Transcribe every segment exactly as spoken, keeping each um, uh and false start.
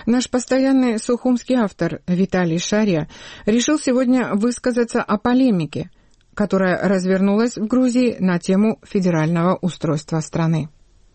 Наш постоянный сухумский автор Виталий Шария решил сегодня высказаться о полемике, которая развернулась в Грузии на тему федерального устройства страны.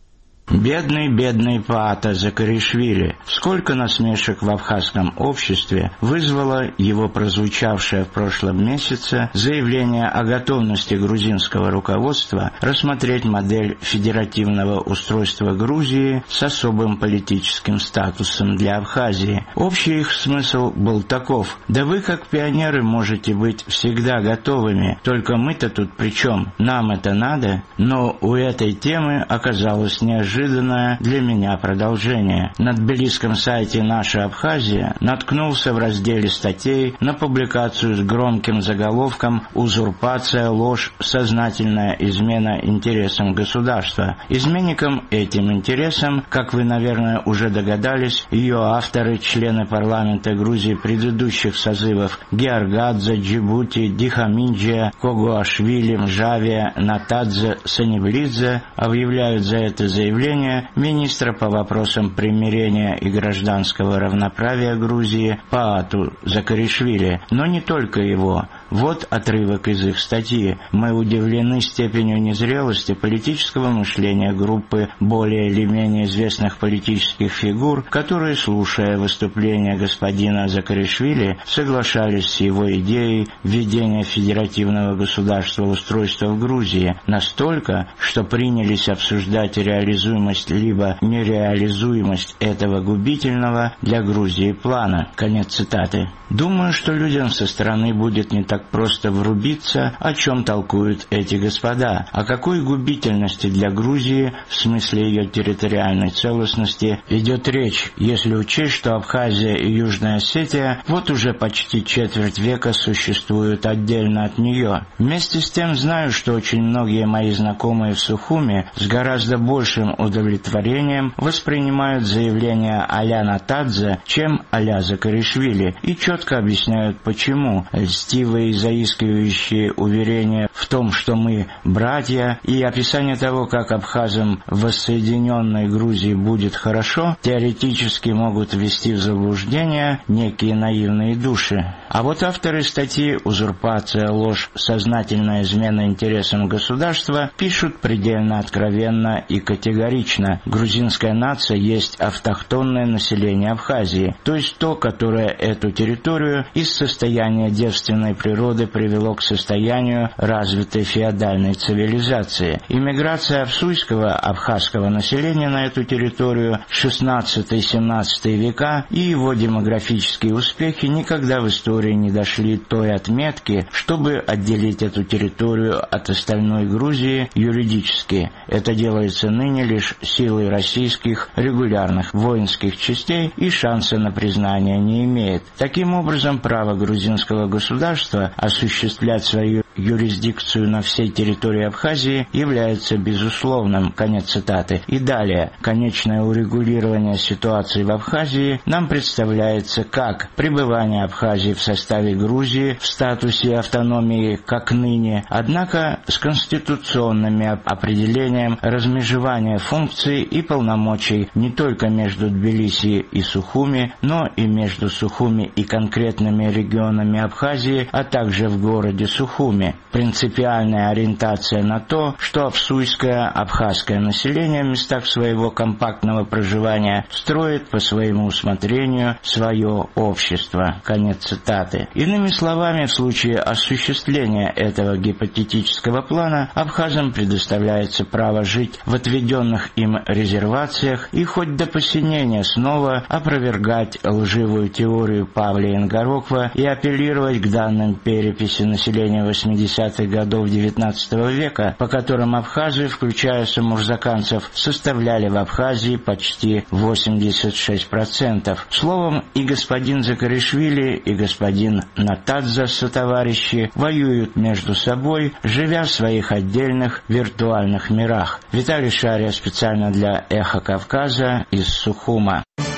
Бедный, бедный Паата Закаришвили. Сколько насмешек в абхазском обществе вызвало его прозвучавшее в прошлом месяце заявление о готовности грузинского руководства рассмотреть модель федеративного устройства Грузии с особым политическим статусом для Абхазии. Общий их смысл был таков: да вы, как пионеры, можете быть всегда готовыми, только мы-то тут при чем? Нам это надо? Но у этой темы оказалось неожиданно Неожиданное для меня продолжение. На тбилисском сайте «Наша Абхазия» наткнулся в разделе статей на публикацию с громким заголовком «Узурпация, ложь, сознательная измена интересам государства». Изменником этим интересам, как вы, наверное, уже догадались, ее авторы, члены парламента Грузии предыдущих созывов Георгадзе, Джибути, Дихаминджия, Когуашвили, Мжавия, Натадзе, Саневлидзе, объявляют за это заявление министра по вопросам примирения и гражданского равноправия Грузии Паату Закаришвили, но не только его. Вот отрывок из их статьи. «Мы удивлены степенью незрелости политического мышления группы более или менее известных политических фигур, которые, слушая выступления господина Закаришвили, соглашались с его идеей введения федеративного государства устройства в Грузии настолько, что принялись обсуждать реализуемость либо нереализуемость этого губительного для Грузии плана». Конец цитаты. Думаю, что людям со стороны будет не так просто врубиться, о чем толкуют эти господа, о какой губительности для Грузии в смысле ее территориальной целостности идет речь, если учесть, что Абхазия и Южная Осетия вот уже почти четверть века существуют отдельно от нее. Вместе с тем знаю, что очень многие мои знакомые в Сухуми с гораздо большим удовлетворением воспринимают заявления а-ля Натадзе, чем а-ля Закаришвили, и четко объясняют почему. Льстивые и заискивающие уверения в том, что мы братья, и описание того, как абхазам в воссоединенной Грузии будет хорошо, теоретически могут ввести в заблуждение некие наивные души. А вот авторы статьи «Узурпация, ложь, сознательная измена интересам государства» пишут предельно откровенно и категорично: грузинская нация есть автохтонное население Абхазии, то есть то, которое эту территорию из состояния девственной природы привело к состоянию развитой феодальной цивилизации. Иммиграция абсуйского абхазского населения на эту территорию шестнадцатый-семнадцатый века и его демографические успехи никогда в истории не дошли той отметки, чтобы отделить эту территорию от остальной Грузии юридически. Это делается ныне лишь силой российских регулярных воинских частей и шанса на признание не имеет. Таким образом, право грузинского государства осуществлять свою юрисдикцию на всей территории Абхазии является безусловным. Конец цитаты. И далее. Конечное урегулирование ситуации в Абхазии нам представляется как пребывание Абхазии в составе Грузии в статусе автономии, как ныне, однако с конституционными определением размежевания функций и полномочий не только между Тбилиси и Сухуми, но и между Сухуми и конкретными регионами Абхазии, а также в городе Сухуми. Принципиальная ориентация на то, что абсуйское абхазское население в местах своего компактного проживания строит по своему усмотрению свое общество. Конец цитаты. Иными словами, в случае осуществления этого гипотетического плана абхазам предоставляется право жить в отведенных им резервациях и хоть до посинения снова опровергать лживую теорию Павла Ингороква и апеллировать к данным переписи населения восьмидесятых годов девятнадцатого века, по которым абхазы, включая самурзаканцев, составляли в Абхазии почти восемьдесят шесть процентов. Словом, и господин Закаришвили, и господин Натадзе сотоварищи воюют между собой, живя в своих отдельных виртуальных мирах. Виталий Шария специально для «Эхо Кавказа» из Сухума.